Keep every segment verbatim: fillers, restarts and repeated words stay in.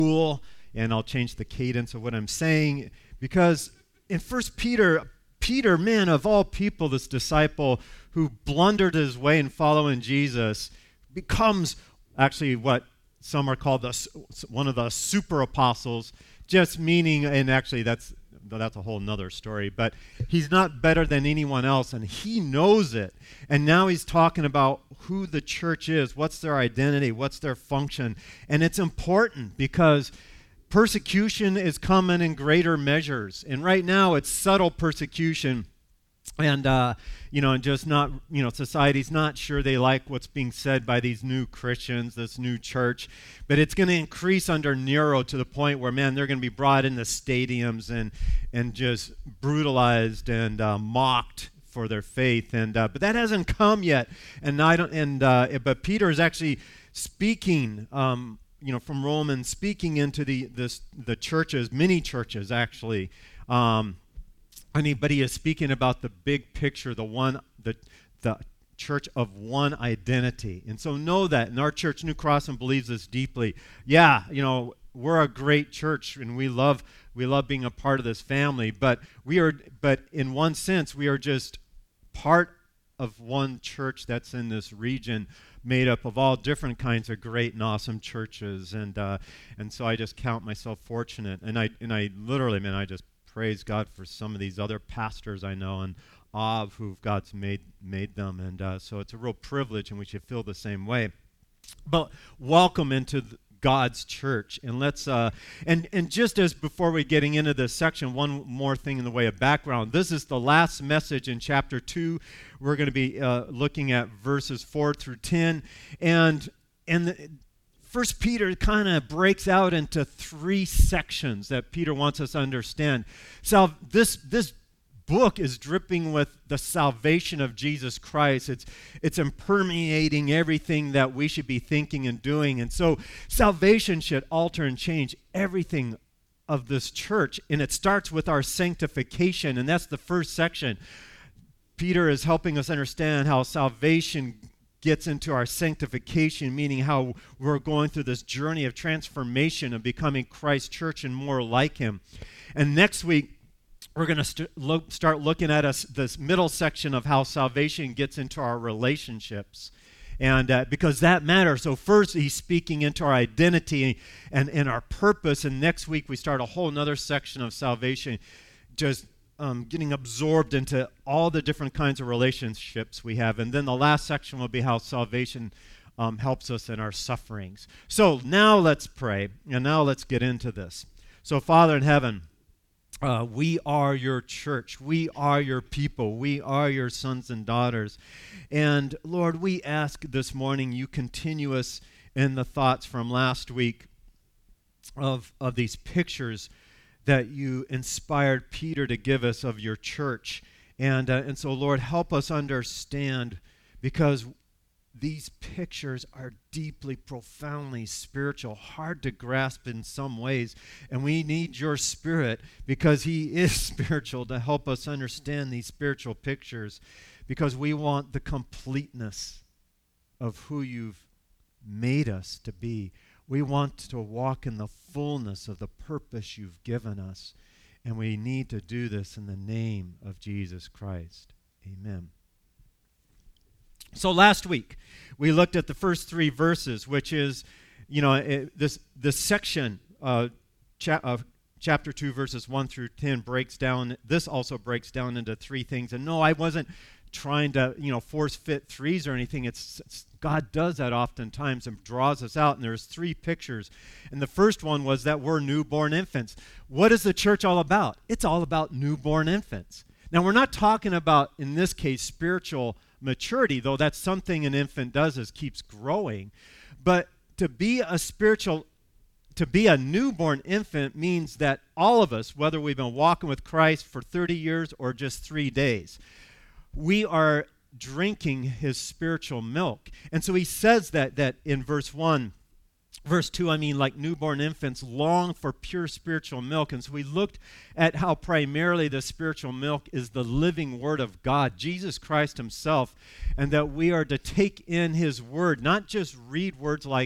cool, and I'll change the cadence of what I'm saying, because in First Peter, Peter, man, of all people, this disciple who blundered his way in following Jesus, becomes actually what some are called the, one of the super apostles, just meaning, and actually that's that's a whole nother story, but he's not better than anyone else, and he knows it. And now he's talking about who the church is, what's their identity, what's their function. And it's important because persecution is coming in greater measures. And right now it's subtle persecution. And, uh, you know, and just not, you know, society's not sure they like what's being said by these new Christians, this new church. But it's going to increase under Nero to the point where, man, they're going to be brought into stadiums and and just brutalized and uh, mocked for their faith. And uh, but that hasn't come yet. And I don't. And uh, but Peter is actually speaking, um, you know, from Romans, speaking into the this the churches, many churches actually. Um, And he, but he is speaking about the big picture, the one, the the church of one identity. And so know that. And our church, New Crossland, believes this deeply. Yeah, you know, we're a great church, and we love we love being a part of this family. But we are, but in one sense, we are just part of one church that's in this region, made up of all different kinds of great and awesome churches. And uh, and so I just count myself fortunate. And I and I literally, man, I just praise God for some of these other pastors I know and awe of who God's made made them. And uh, so it's a real privilege, and we should feel the same way. But welcome into the, God's church. And let's, uh, and, and just as before we getting into this section, one more thing in the way of background. This is the last message in chapter two. We're going to be uh, looking at verses four through ten. And, and the, First Peter kind of breaks out into three sections that Peter wants us to understand. So this this book is dripping with the salvation of Jesus Christ. It's it's impermeating everything that we should be thinking and doing. And so salvation should alter and change everything of this church. And it starts with our sanctification, and that's the first section. Peter is helping us understand how salvation gets into our sanctification, meaning how we're going through this journey of transformation of becoming Christ's church and more like him. And next week, we're going to st- lo- start looking at us this middle section of how salvation gets into our relationships. And uh, because that matters. So first, he's speaking into our identity and, and our purpose. And next week, we start a whole other section of salvation, just Um, getting absorbed into all the different kinds of relationships we have. And then the last section will be how salvation um, helps us in our sufferings. So now let's pray, and now let's get into this. So Father in heaven, uh, we are your church. We are your people. We are your sons and daughters. And Lord, we ask this morning you continue us in the thoughts from last week of, of these pictures that you inspired Peter to give us of your church. And uh, and so, Lord, help us understand, because these pictures are deeply, profoundly spiritual, hard to grasp in some ways. And we need your Spirit, because he is spiritual, to help us understand these spiritual pictures, because we want the completeness of who you've made us to be. We want to walk in the fullness of the purpose you've given us, and we need to do this in the name of Jesus Christ. Amen. So last week, we looked at the first three verses, which is, you know, it, this this section, uh, cha- uh, chapter two, verses one through ten, breaks down. This also breaks down into three things. And no, I wasn't trying to, you know, force fit threes or anything. It's, it's God does that oftentimes and draws us out, and there's three pictures. And the first one was that we're newborn infants. What is the church all about? It's all about newborn infants. Now, we're not talking about, in this case, spiritual maturity, though that's something an infant does, is keeps growing. But to be a spiritual, to be a newborn infant means that all of us, whether we've been walking with Christ for thirty years or just three days, we are drinking his spiritual milk. And so he says that that in verse one, verse two, I mean, like newborn infants long for pure spiritual milk. And so we looked at how primarily the spiritual milk is the living word of God, Jesus Christ himself, and that we are to take in his word, not just read words like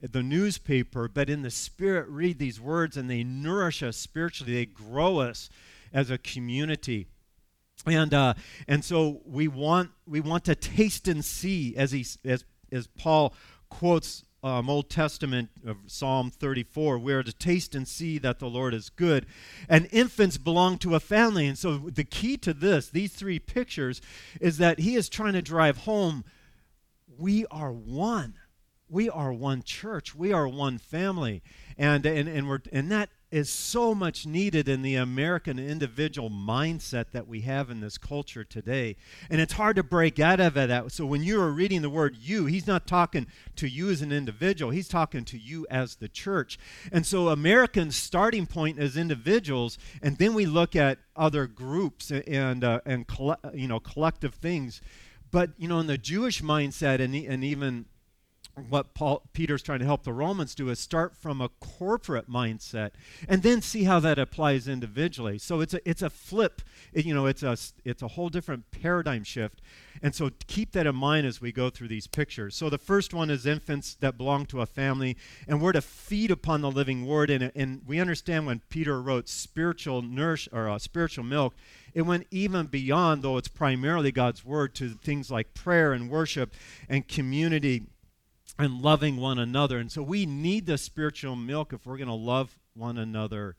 the newspaper, but in the Spirit read these words, and they nourish us spiritually. They grow us as a community. And uh, and so we want we want to taste and see, as he as as Paul quotes um, Old Testament of Psalm thirty-four. We are to taste and see that the Lord is good. And infants belong to a family. And so the key to this, these three pictures, is that he is trying to drive home. We are one. We are one church. We are one family. And and and we're and that is so much needed in the American individual mindset that we have in this culture today. And it's hard to break out of it. So when you are reading the word you, he's not talking to you as an individual. He's talking to you as the church. And so Americans' starting point as individuals, and then we look at other groups and uh, and coll- you know collective things. But you know, in the Jewish mindset, and and even what Paul Peter's trying to help the Romans do is start from a corporate mindset and then see how that applies individually. So it's a it's a flip, it, you know, it's a it's a whole different paradigm shift. And so keep that in mind as we go through these pictures. So the first one is infants that belong to a family, and we're to feed upon the living word. And and we understand when Peter wrote spiritual nourish or uh, spiritual milk, it went even beyond, though it's primarily God's word, to things like prayer and worship and community and loving one another. And so we need the spiritual milk if we're going to love one another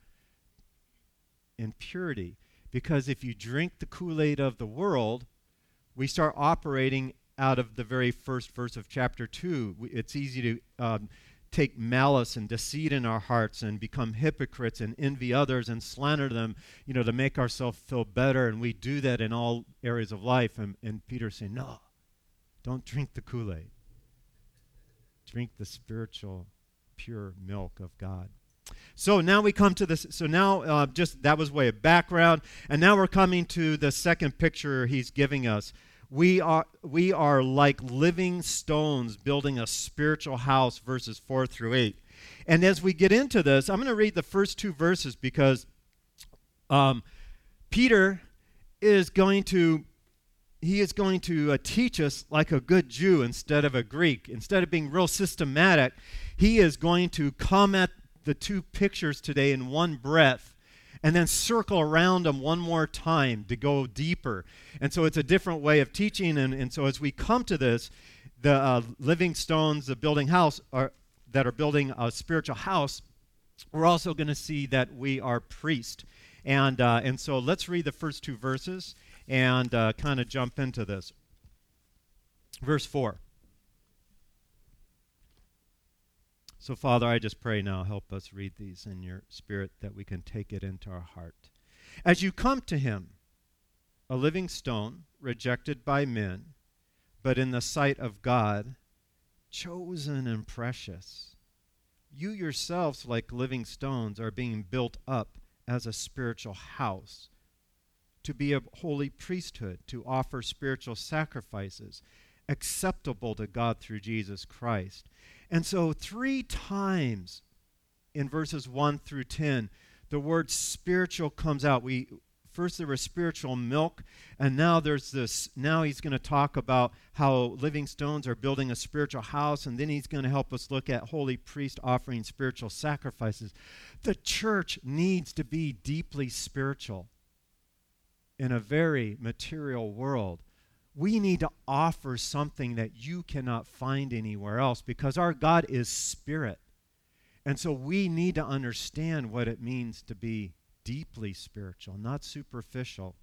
in purity. Because if you drink the Kool-Aid of the world, we start operating out of the very first verse of chapter two. We, it's easy to um, take malice and deceit in our hearts and become hypocrites and envy others and slander them, you know, to make ourselves feel better. And we do that in all areas of life. And, and Peter's saying, no, don't drink the Kool-Aid. Drink the spiritual, pure milk of God. So now we come to this. So now, uh, just that was way of background, and now we're coming to the second picture he's giving us. We are we are like living stones building a spiritual house. Verses four through eight. And as we get into this, I'm going to read the first two verses because um, Peter is going to. He is going to uh, teach us like a good Jew instead of a Greek. Instead of being real systematic, he is going to come at the two pictures today in one breath and then circle around them one more time to go deeper. And so it's a different way of teaching. And, and so as we come to this, the uh, living stones, the building house, are, that are building a spiritual house, we're also going to see that we are priests. And, uh, and so let's read the first two verses and uh, kind of jump into this. Verse four. So, Father, I just pray now, help us read these in your Spirit that we can take it into our heart. As you come to him, a living stone, rejected by men, but in the sight of God, chosen and precious, you yourselves, like living stones, are being built up as a spiritual house, to be a holy priesthood, to offer spiritual sacrifices acceptable to God through Jesus Christ. And so three times in verses one through ten, the word spiritual comes out. We first there was spiritual milk, and now there's this, now he's going to talk about how living stones are building a spiritual house, and then he's going to help us look at holy priest offering spiritual sacrifices. The church needs to be deeply spiritual. In a very material world, we need to offer something that you cannot find anywhere else because our God is spirit. And so we need to understand what it means to be deeply spiritual, not superficial.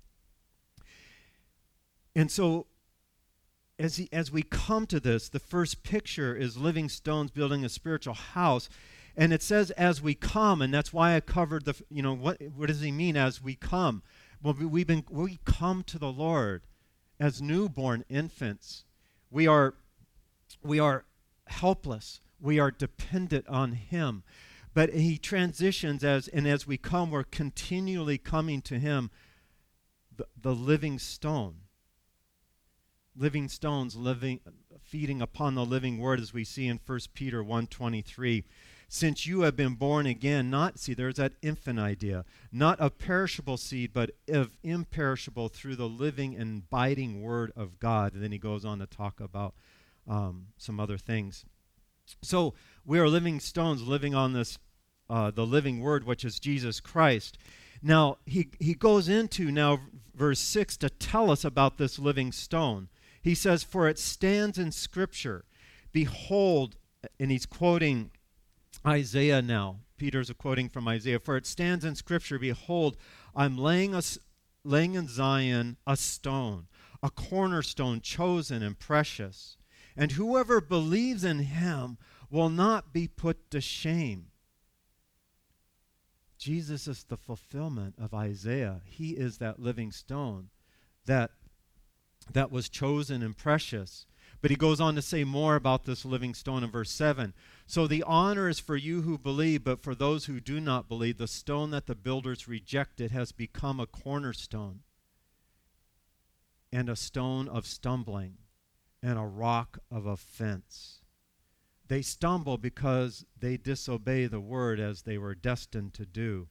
And so as, he, as we come to this, the first picture is living stones building a spiritual house. And it says as we come, and that's why I covered the, you know, what, what does he mean as we come? Well, we've been, we come to the Lord as newborn infants. We are, we are helpless. We are dependent on him. But he transitions as, and as we come, we're continually coming to him, the, the living stone. Living stones, living, feeding upon the living word, as we see in First Peter one twenty-three. Since you have been born again, not, see, there's that infant idea, not of perishable seed, but of imperishable through the living and abiding word of God. And then he goes on to talk about um, some other things. So we are living stones living on this, uh, the living word, which is Jesus Christ. Now, he, he goes into now verse six to tell us about this living stone. He says, for it stands in Scripture, behold, and he's quoting Isaiah now. Peter's quoting from Isaiah, for it stands in Scripture, behold, I'm laying, a, laying in Zion a stone, a cornerstone chosen and precious, and whoever believes in him will not be put to shame. Jesus is the fulfillment of Isaiah. He is that living stone that, that was chosen and precious. But he goes on to say more about this living stone in verse seven. So the honor is for you who believe, but for those who do not believe, the stone that the builders rejected has become a cornerstone and a stone of stumbling and a rock of offense. They stumble because they disobey the word as they were destined to do.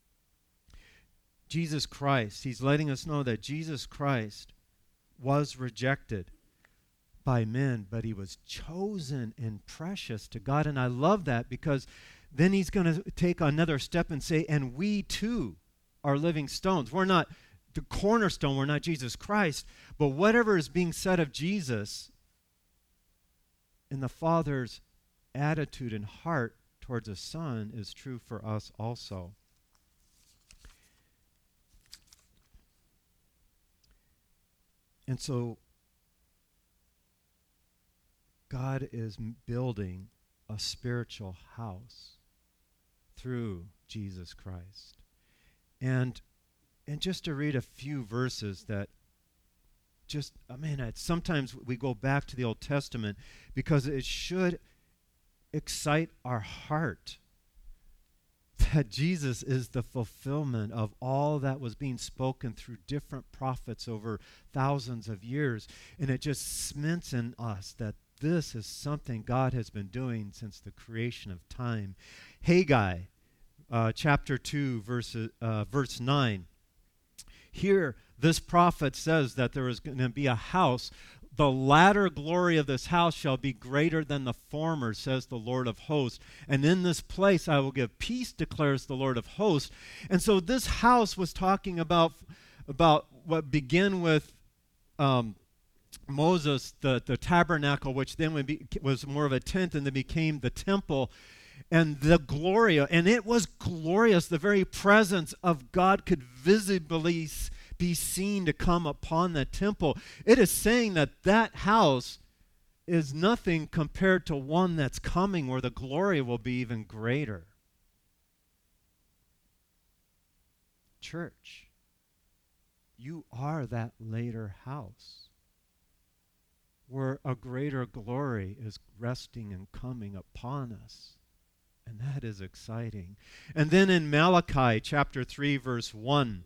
Jesus Christ, he's letting us know that Jesus Christ was rejected by men, but he was chosen and precious to God. And I love that, because then he's going to take another step and say, and we too are living stones. We're not the cornerstone, we're not Jesus Christ, but whatever is being said of Jesus in the Father's attitude and heart towards the Son is true for us also. And so God is building a spiritual house through Jesus Christ. And and just to read a few verses that just, I mean, I, sometimes we go back to the Old Testament because it should excite our heart that Jesus is the fulfillment of all that was being spoken through different prophets over thousands of years. And it just cements in us that this is something God has been doing since the creation of time. Haggai, uh, chapter two, verse, uh, verse nine. Here, this prophet says that there is going to be a house. The latter glory of this house shall be greater than the former, says the Lord of hosts. And in this place I will give peace, declares the Lord of hosts. And so this house was talking about, about what began with um, Moses, the, the tabernacle, which then would be, was more of a tent, and then became the temple. And the glory, and it was glorious. The very presence of God could visibly be seen to come upon the temple. It is saying that that house is nothing compared to one that's coming, where the glory will be even greater. Church, you are that later house where a greater glory is resting and coming upon us. And that is exciting. And then in Malachi chapter three, verse one,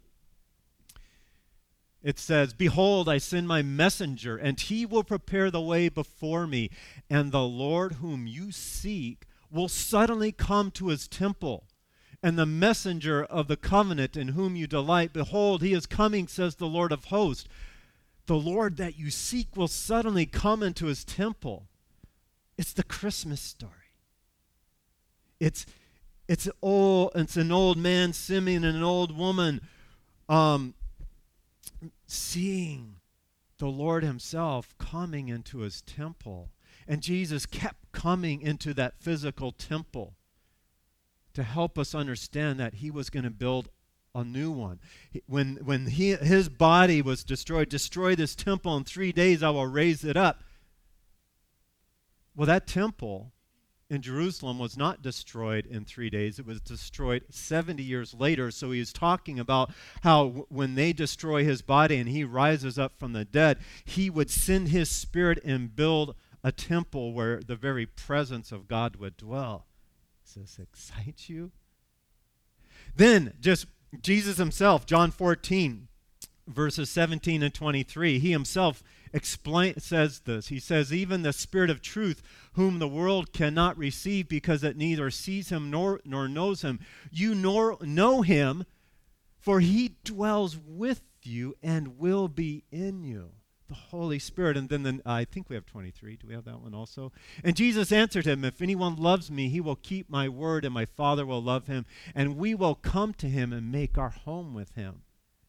it says, behold, I send my messenger, and he will prepare the way before me. And the Lord whom you seek will suddenly come to his temple. And the messenger of the covenant in whom you delight, behold, he is coming, says the Lord of hosts. The Lord that you seek will suddenly come into his temple. It's the Christmas story. It's it's old. It's an old man, Simeon, and an old woman, um, seeing the Lord himself coming into his temple. And Jesus kept coming into that physical temple to help us understand that he was going to build a new one. When when he, his body was destroyed, destroy this temple in three days, I will raise it up. Well, that temple in Jerusalem was not destroyed in three days. It was destroyed seventy years later. So he is talking about how w- when they destroy his body and he rises up from the dead, he would send his spirit and build a temple where the very presence of God would dwell. Does this excite you? Then just Jesus himself, John fourteen, verses seventeen and twenty-three, he himself explain, says this. He says, even the Spirit of truth, whom the world cannot receive because it neither sees him nor, nor knows him, you nor know him, for he dwells with you and will be in you. The Holy Spirit. And then the, uh, I think we have twenty-three. Do we have that one also? And Jesus answered him, if anyone loves me, he will keep my word, and my Father will love him, and we will come to him and make our home with him.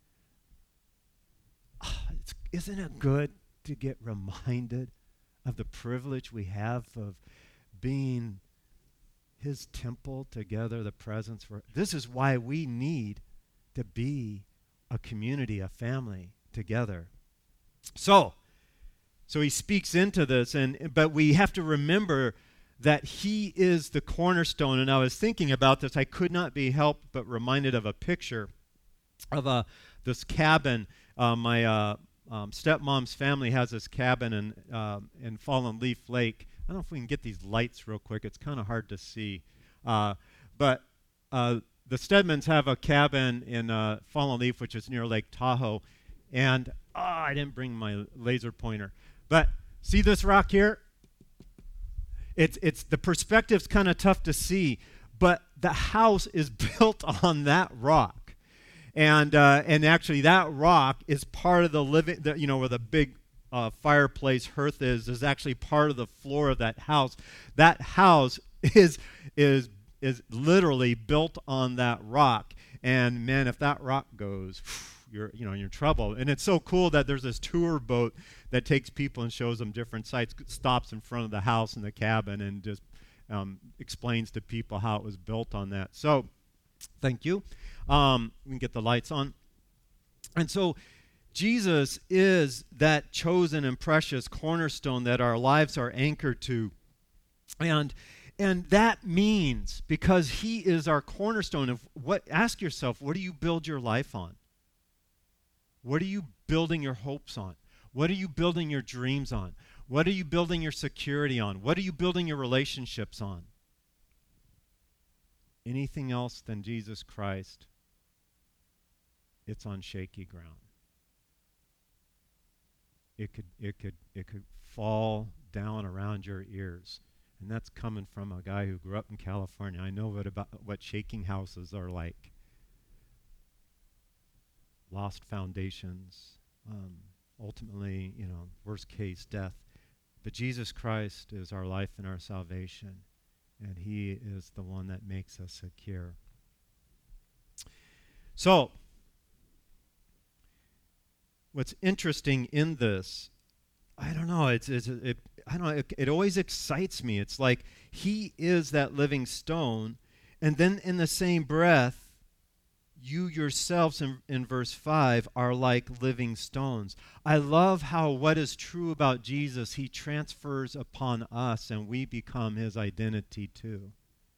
Oh, it's, isn't it good to get reminded of the privilege we have of being his temple together, the presence for this is why we need to be a community, a family together. So, so he speaks into this, and but we have to remember that he is the cornerstone. And I was thinking about this. I could not be helped but reminded of a picture of a this cabin. Uh, my uh, um, stepmom's family has this cabin in uh, in Fallen Leaf Lake. I don't know if we can get these lights real quick. It's kind of hard to see, uh, but uh, the Stedmans have a cabin in uh, Fallen Leaf, which is near Lake Tahoe, and oh, I didn't bring my laser pointer. But see this rock here? It's it's the perspective's kind of tough to see, but the house is built on that rock, and uh, and actually that rock is part of the living. The, you know where the big uh, fireplace hearth is is actually part of the floor of that house. That house is is is literally built on that rock, and man, if that rock goes, you're you know you're in trouble. And it's so cool that there's this tour boat that takes people and shows them different sites, stops in front of the house and the cabin, and just um, explains to people how it was built on that. So, thank you. Um, we can get the lights on. And so, Jesus is that chosen and precious cornerstone that our lives are anchored to, and and that means because He is our cornerstone of what. Ask yourself, what do you build your life on? What are you building your hopes on? What are you building your dreams on? What are you building your security on? What are you building your relationships on? Anything else than Jesus Christ, it's on shaky ground. It could it could it could fall down around your ears. And that's coming from a guy who grew up in California. I know what about what shaking houses are like. Lost foundations, um, ultimately, you know, worst case, death. But Jesus Christ is our life and our salvation, and He is the one that makes us secure. So, what's interesting in this, I don't know, it's, it's it, I don't know, it, it always excites me. It's like He is that living stone, and then in the same breath, you yourselves in, in verse five are like living stones. I love how what is true about Jesus, He transfers upon us, and we become His identity too.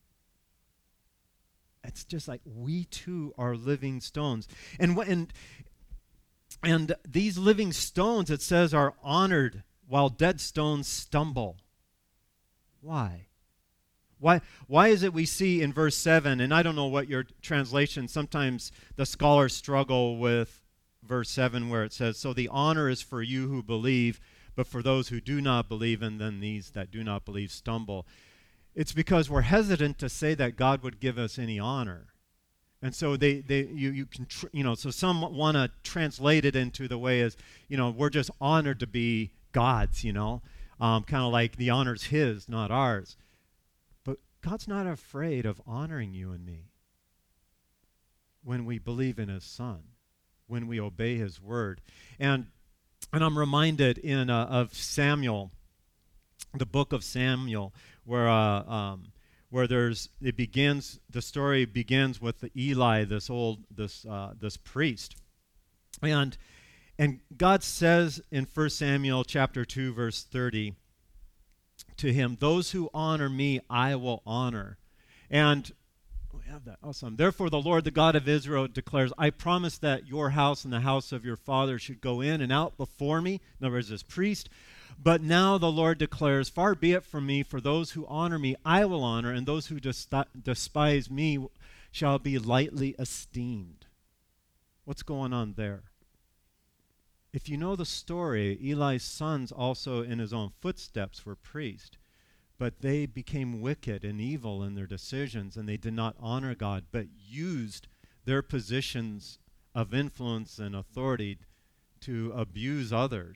It's just like we too are living stones. And, wh- and, and these living stones, it says, are honored while dead stones stumble. Why? Why why is it we see in verse seven, and I don't know what your translation, sometimes the scholars struggle with verse seven where it says, so the honor is for you who believe, but for those who do not believe, and then these that do not believe stumble. It's because we're hesitant to say that God would give us any honor. And so they, they you, you can, tr- you know, so some want to translate it into the way as, you know, we're just honored to be God's, you know, um, kind of like the honor's His, not ours. God's not afraid of honoring you and me when we believe in His Son, when we obey His word. And and I'm reminded in uh, of Samuel, the book of Samuel, where uh, um, where there's it begins. The story begins with the Eli, this old this uh, this priest, and and God says in First Samuel chapter two verse thirty. To him, those who honor me, I will honor. And we have that. Awesome. Therefore, the Lord, the God of Israel, declares, I promise that your house and the house of your father should go in and out before me. In other words, as priest. But now the Lord declares, far be it from me, for those who honor me, I will honor, and those who dis- despise me shall be lightly esteemed. What's going on there? If you know the story, Eli's sons also in his own footsteps were priests, but they became wicked and evil in their decisions, and they did not honor God, but used their positions of influence and authority to abuse others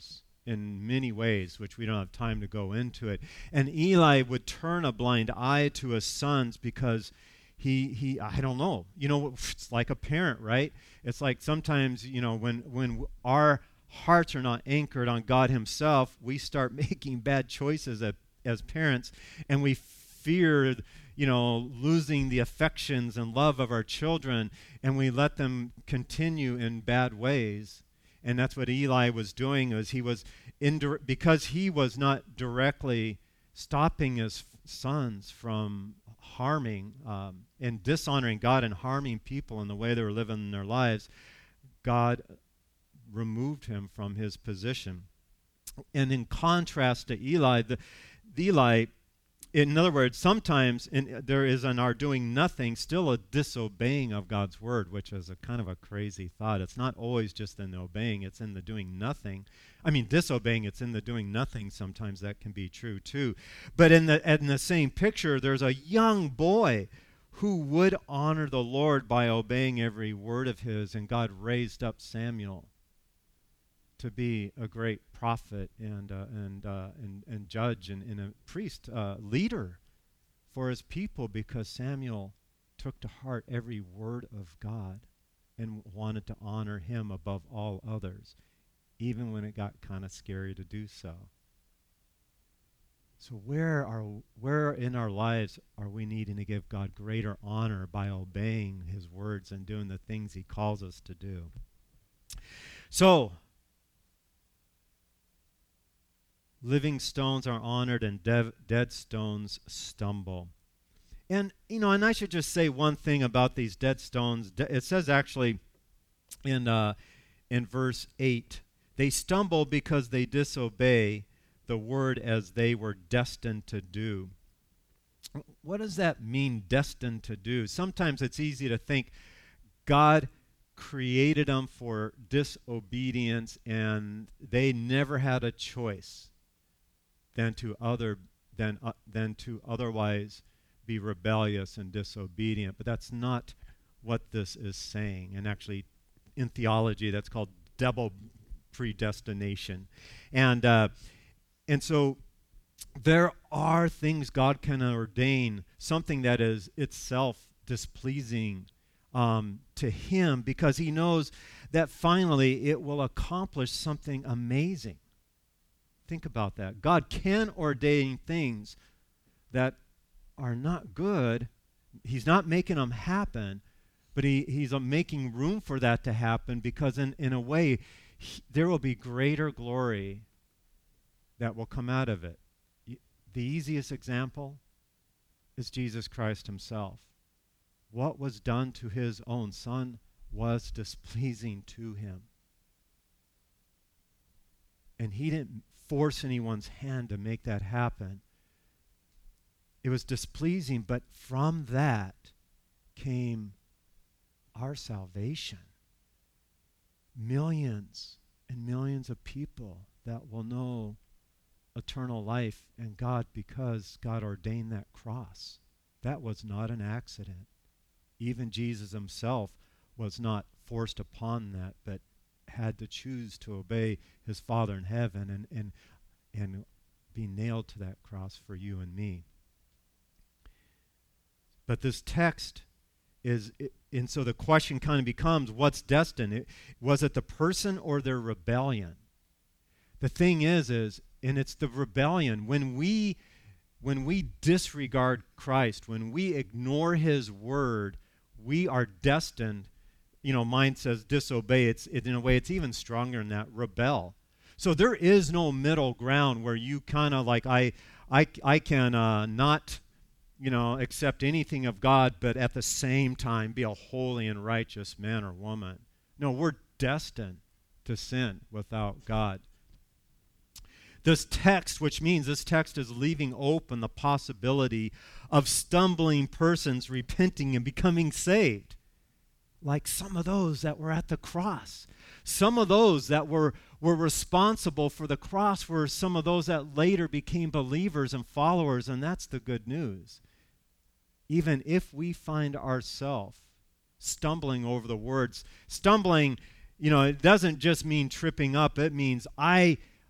in many ways, which we don't have time to go into it. And Eli would turn a blind eye to his sons because he, he I don't know, you know, it's like a parent, right? It's like sometimes, you know, when, when our hearts are not anchored on God himself, we start making bad choices as, as parents, and we fear, you know, losing the affections and love of our children, and we let them continue in bad ways. And that's what Eli was doing, is he was indir- because he was not directly stopping his sons from harming um, and dishonoring God and harming people in the way they were living their lives. God removed him from his position. And in contrast to Eli, the, the Eli, in other words, sometimes in, there is in our doing nothing still a disobeying of God's word, which is a kind of a crazy thought. It's not always just in the obeying, it's in the doing nothing. I mean, disobeying, it's in the doing nothing. Sometimes that can be true too. But in the, in the same picture, there's a young boy who would honor the Lord by obeying every word of his, and God raised up Samuel to be a great prophet and uh, and, uh, and and judge and, and a priest, uh, leader for his people, because Samuel took to heart every word of God and wanted to honor him above all others, even when it got kind of scary to do so. So where are where in our lives are we needing to give God greater honor by obeying his words and doing the things he calls us to do? So, living stones are honored and dev- dead stones stumble. And, you know, and I should just say one thing about these dead stones. De- it says actually in uh, in verse eight, they stumble because they disobey the word as they were destined to do. What does that mean, destined to do? Sometimes it's easy to think God created them for disobedience and they never had a choice than to other than uh, than to otherwise be rebellious and disobedient. But that's not what this is saying. And actually, in theology, that's called double predestination. And uh, and so there are things God can ordain, something that is itself displeasing um, to him, because he knows that finally it will accomplish something amazing. Think about that. God can ordain things that are not good. He's not making them happen, but he, he's uh, making room for that to happen, because in, in a way, he, there will be greater glory that will come out of it. The easiest example is Jesus Christ himself. What was done to his own son was displeasing to him. And he didn't force anyone's hand to make that happen. It was displeasing, but from that came our salvation. Millions and millions of people that will know eternal life and God, because God ordained that cross. That was not an accident. Even Jesus himself was not forced upon that, but had to choose to obey his Father in heaven and and and be nailed to that cross for you and me. But this text is, it, and so the question kind of becomes, what's destined? It, was it the person or their rebellion? The thing is, is, and it's the rebellion. When we, when we disregard Christ, when we ignore his word, we are destined. You know, mine says disobey. It's it, in a way, it's even stronger than that, rebel. So there is no middle ground where you kind of like, I, I, I can uh, not, you know, accept anything of God, but at the same time be a holy and righteous man or woman. No, we're destined to sin without God. This text, which means this text is leaving open the possibility of stumbling persons repenting and becoming saved, like some of those that were at the cross. Some of those that were, were responsible for the cross were some of those that later became believers and followers, and that's the good news. Even if we find ourselves stumbling over the words, stumbling, you know, it doesn't just mean tripping up. It means I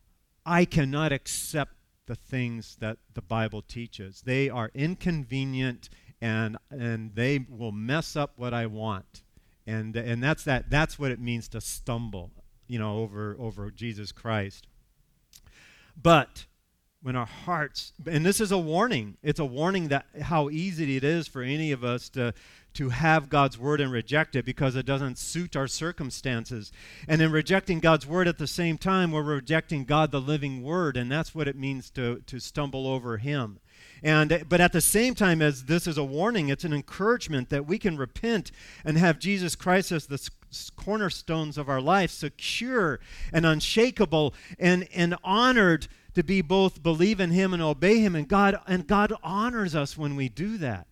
I cannot accept the things that the Bible teaches. They are inconvenient, and and they will mess up what I want. And and that's that that's what it means to stumble, you know, over over Jesus Christ. But when our hearts, and this is a warning, it's a warning that how easy it is for any of us to to have God's word and reject it because it doesn't suit our circumstances. And in rejecting God's word at the same time, we're rejecting God, the living word, and that's what it means to, to stumble over him. And but at the same time, as this is a warning, it's an encouragement that we can repent and have Jesus Christ as the cornerstones of our life, secure and unshakable and, and honored to be both believe in him and obey him. And God, and God honors us when we do that.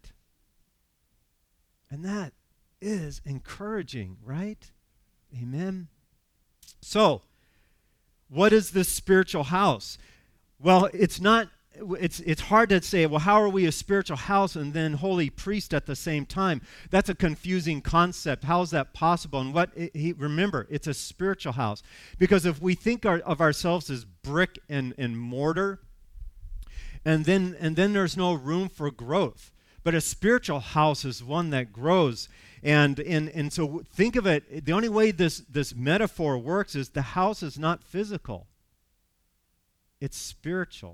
And that is encouraging, right? Amen. So, what is this spiritual house? Well, it's not, it's it's hard to say, well, how are we a spiritual house and then holy priest at the same time? That's a confusing concept. How is that possible? And what, it, he, remember, it's a spiritual house. Because if we think our, of ourselves as brick and, and mortar, and then and then there's no room for growth. But a spiritual house is one that grows. And, and, and so think of it, the only way this, this metaphor works is the house is not physical. It's spiritual.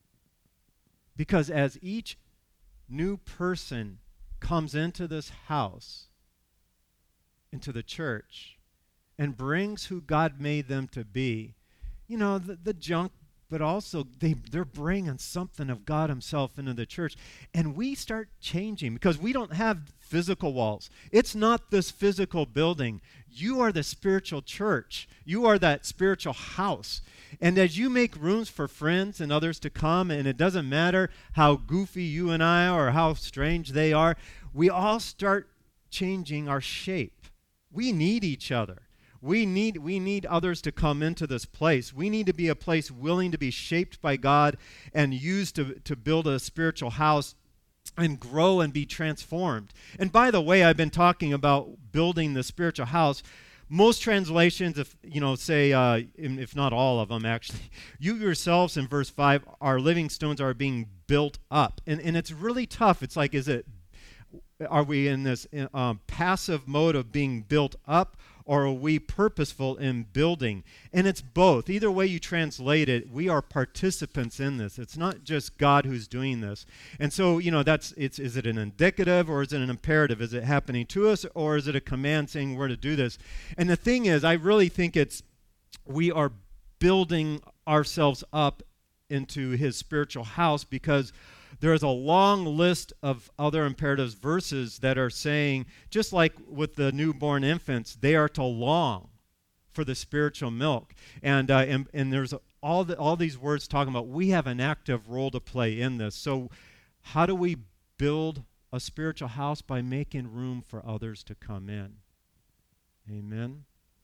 Because as each new person comes into this house, into the church, and brings who God made them to be, you know, the, the junk, but also they, they're bringing something of God himself into the church. And we start changing because we don't have physical walls. It's not this physical building. You are the spiritual church. You are that spiritual house. And as you make rooms for friends and others to come, and it doesn't matter how goofy you and I are or how strange they are, we all start changing our shape. We need each other. We need we need others to come into this place. We need to be a place willing to be shaped by God and used to, to build a spiritual house and grow and be transformed. And by the way, I've been talking about building the spiritual house. Most translations, if you know, say, uh, if not all of them actually, you yourselves in verse five, our living stones are being built up. And, and it's really tough. It's like, is it, are we in this um, passive mode of being built up, or are we purposeful in building? And it's both. Either way you translate it, we are participants in this. It's not just God who's doing this. And so, you know, that's it's is it an indicative or is it an imperative? Is it happening to us or is it a command saying we're to do this? And the thing is, I really think it's we are building ourselves up into his spiritual house because there is a long list of other imperatives verses that are saying, just like with the newborn infants, they are to long for the spiritual milk. And uh, and, and there's all the, all these words talking about we have an active role to play in this. So how do we build a spiritual house? By making room for others to come in. Amen.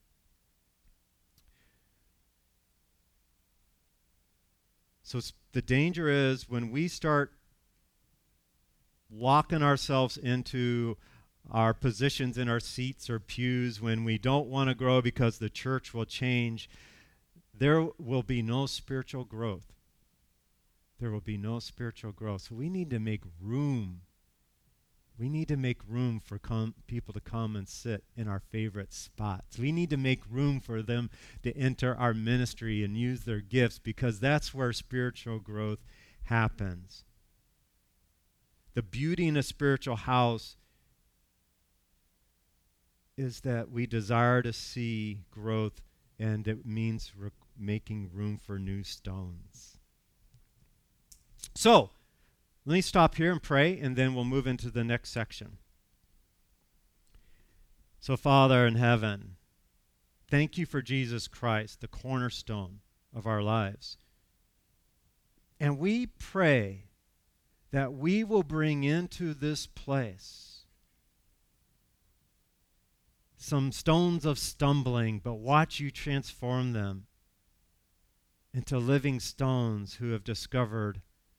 So the danger is when we start locking ourselves into our positions in our seats or pews when we don't want to grow because the church will change, there will be no spiritual growth. There will be no spiritual growth. So we need to make room. We need to make room for com- people to come and sit in our favorite spots. We need to make room for them to enter our ministry and use their gifts because that's where spiritual growth happens. The beauty in a spiritual house is that we desire to see growth, and it means re- making room for new stones. So, let me stop here and pray, and then we'll move into the next section. So, Father in heaven, thank you for Jesus Christ, the cornerstone of our lives. And we pray that we will bring into this place some stones of stumbling, but watch you transform them into living stones who have discovered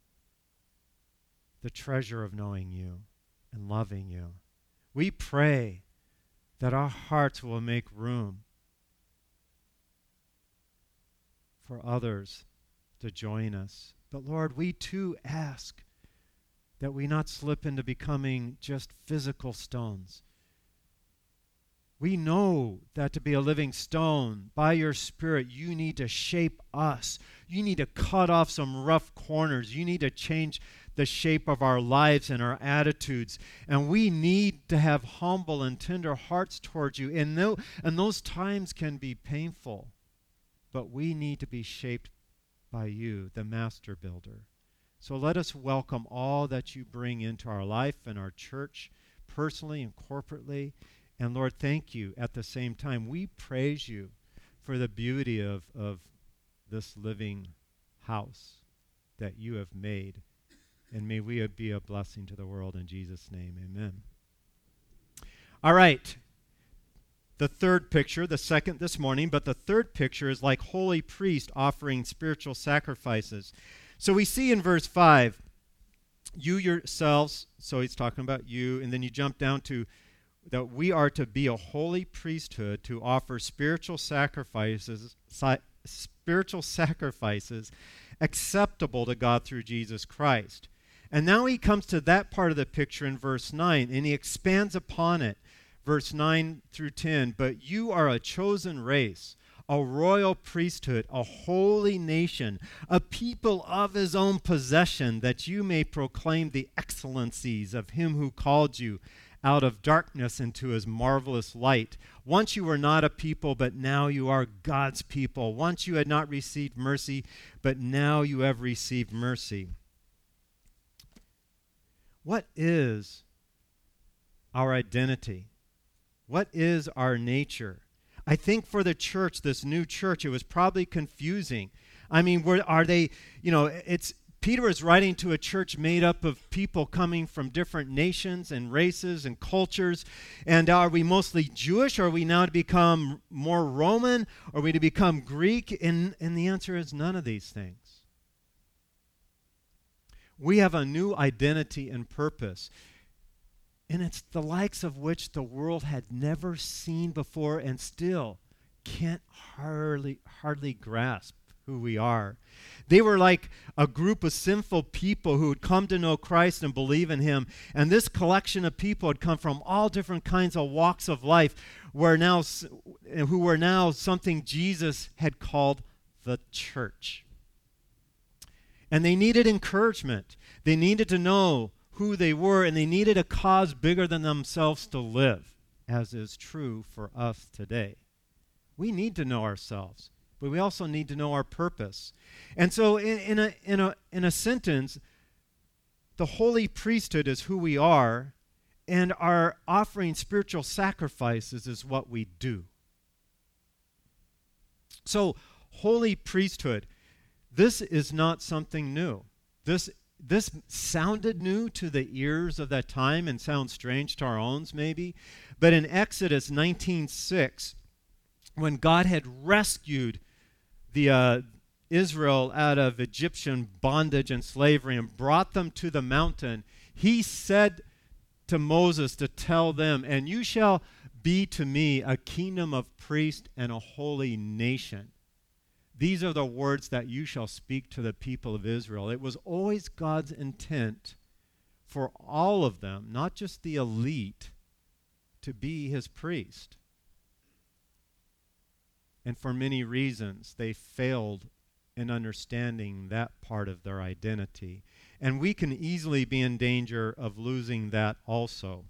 the treasure of knowing you and loving you. We pray that our hearts will make room for others to join us. But Lord, we too ask that we not slip into becoming just physical stones. We know that to be a living stone, by your Spirit, you need to shape us. You need to cut off some rough corners. You need to change the shape of our lives and our attitudes. And we need to have humble and tender hearts towards you. And, no, and those times can be painful, but we need to be shaped by you, the master builder. So let us welcome all that you bring into our life and our church, personally and corporately. And Lord, thank you at the same time. We praise you for the beauty of, of this living house that you have made. And may we be a blessing to the world in Jesus' name. Amen. All right. The third picture, the second this morning, but the third picture is like holy priest offering spiritual sacrifices. So we see in verse five, you yourselves, so he's talking about you, and then you jump down to that we are to be a holy priesthood to offer spiritual sacrifices, si- spiritual sacrifices acceptable to God through Jesus Christ. And now he comes to that part of the picture in verse nine, and he expands upon it, verse nine through ten. But you are a chosen race, a royal priesthood, a holy nation, a people of his own possession, that you may proclaim the excellencies of him who called you out of darkness into his marvelous light. Once you were not a people, but now you are God's people. Once you had not received mercy, but now you have received mercy. What is our identity? What is our nature? I think for the church, this new church, it was probably confusing. I mean, were, are they, you know, it's Peter is writing to a church made up of people coming from different nations and races and cultures. And are we mostly Jewish? Or are we now to become more Roman? Or are we to become Greek? And, and the answer is none of these things. We have a new identity and purpose. And it's the likes of which the world had never seen before and still can't hardly, hardly grasp who we are. They were like a group of sinful people who had come to know Christ and believe in him. And this collection of people had come from all different kinds of walks of life, where now, who were now something Jesus had called the church. And they needed encouragement. They needed to know who they were, and they needed a cause bigger than themselves to live, as is true for us today. We need to know ourselves, but we also need to know our purpose. And so in, in, a, in, a, in a sentence, the holy priesthood is who we are, and our offering spiritual sacrifices is what we do. So, holy priesthood, this is not something new. This This sounded new to the ears of that time and sounds strange to our own maybe. But in Exodus nineteen six, when God had rescued the uh, Israel out of Egyptian bondage and slavery and brought them to the mountain, he said to Moses to tell them, "And you shall be to me a kingdom of priests and a holy nation. These are the words that you shall speak to the people of Israel." It was always God's intent for all of them, not just the elite, to be his priest. And for many reasons, they failed in understanding that part of their identity. And we can easily be in danger of losing that also.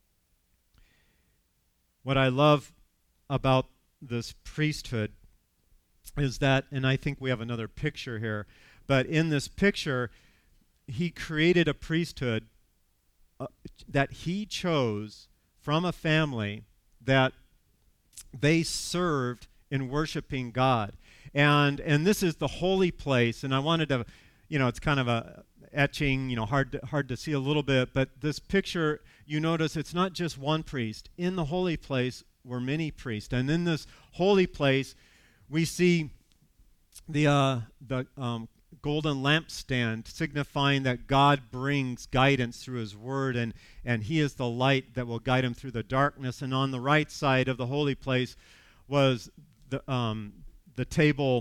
What I love about this priesthood is that, and I think we have another picture here, but in this picture, he created a priesthood uh, that he chose from a family that they served in worshiping God. And and this is the holy place, and I wanted to, you know, it's kind of a etching, you know, hard to, hard to see a little bit, but this picture, you notice it's not just one priest. In the holy place were many priests, and in this holy place, we see the uh, the um, golden lampstand, signifying that God brings guidance through his word, and, and he is the light that will guide him through the darkness. And on the right side of the holy place was the um, the table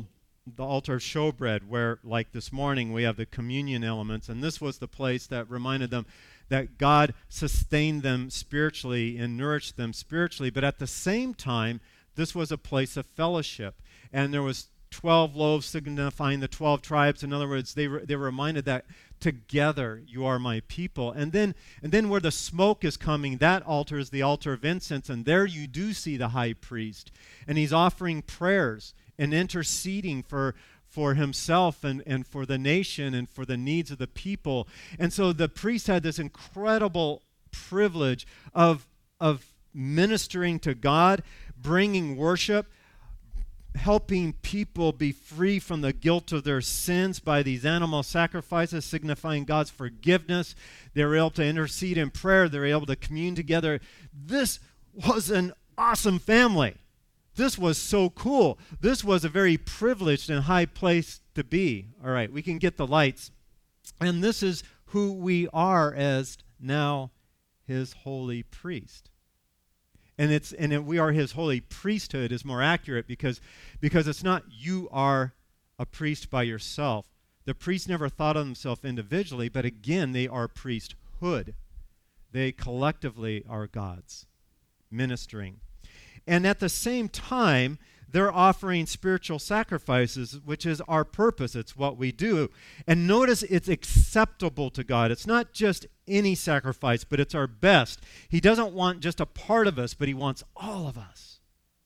the altar of showbread, where, like this morning, we have the communion elements, and this was the place that reminded them that God sustained them spiritually and nourished them spiritually, but at the same time, this was a place of fellowship, and there was twelve loaves signifying the twelve tribes. In other words, they were, they were reminded that together you are my people. And then, and then where the smoke is coming, that altar is the altar of incense, and there you do see the high priest, and he's offering prayers and interceding for for himself and, and for the nation and for the needs of the people. And so the priest had this incredible privilege of, of ministering to God, bringing worship, helping people be free from the guilt of their sins by these animal sacrifices, signifying God's forgiveness. They were able to intercede in prayer. They were able to commune together. This was an awesome family. This was so cool. This was a very privileged and high place to be. All right, we can get the lights. And this is who we are as now his holy priest. And it's and it, we are his holy priesthood is more accurate because, because it's not you are a priest by yourself. The priest never thought of himself individually, but again, they are priesthood. They collectively are God's, ministering. And at the same time, they're offering spiritual sacrifices, which is our purpose. It's what we do. And notice it's acceptable to God. It's not just any sacrifice, but it's our best. He doesn't want just a part of us, but he wants all of us.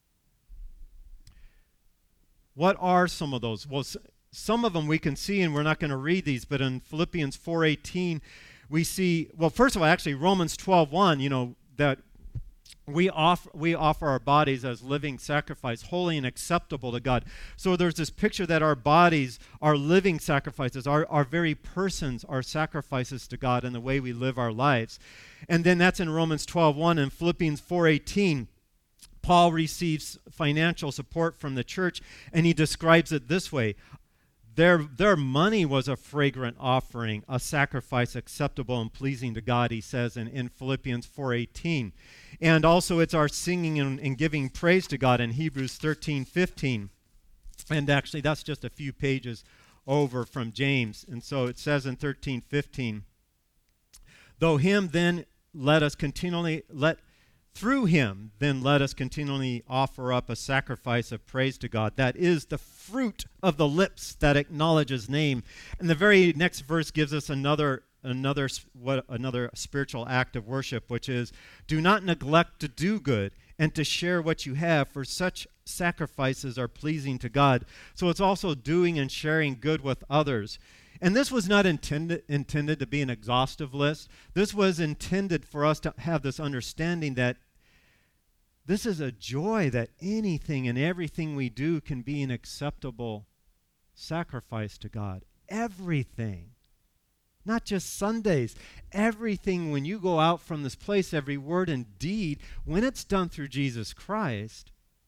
What are some of those? Well, some of them we can see, and we're not going to read these, but in Philippians four eighteen, we see, well, first of all, actually, Romans twelve one, you know, that We offer, we offer our bodies as living sacrifice, holy and acceptable to God. So there's this picture that our bodies are living sacrifices. Our, our very persons are sacrifices to God in the way we live our lives. And then that's in Romans twelve one. And Philippians four eighteen, Paul receives financial support from the church, and he describes it this way. Their, their money was a fragrant offering, a sacrifice acceptable and pleasing to God, he says in, in Philippians four eighteen. And also it's our singing and, and giving praise to God in Hebrews thirteen fifteen. And actually that's just a few pages over from James. And so it says in thirteen fifteen, though him then let us continually, let through him, then let us continually offer up a sacrifice of praise to God. That is the fruit of the lips that acknowledge his name. And the very next verse gives us another another what another spiritual act of worship, which is, do not neglect to do good and to share what you have, for such sacrifices are pleasing to God. So it's also doing and sharing good with others. And this was not intended, intended to be an exhaustive list. This was intended for us to have this understanding that this is a joy that anything and everything we do can be an acceptable sacrifice to God. Everything. Not just Sundays. Everything, when you go out from this place, every word and deed, when it's done through Jesus Christ,